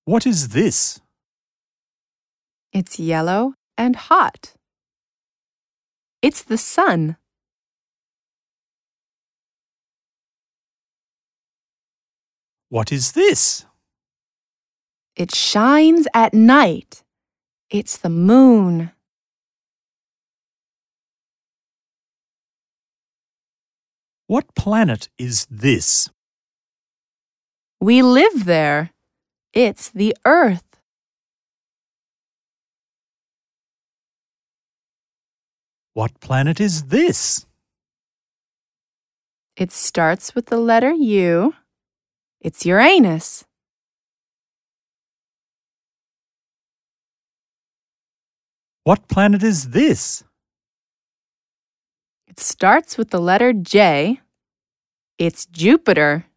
What is this? It's yellow and hot. It's the sun. What is this? It shines at night. It's the moon. What planet is this? We live there. It's the earth. What planet is this? It starts with the letter U. It's Uranus. What planet is this? It starts with the letter J. It's Jupiter.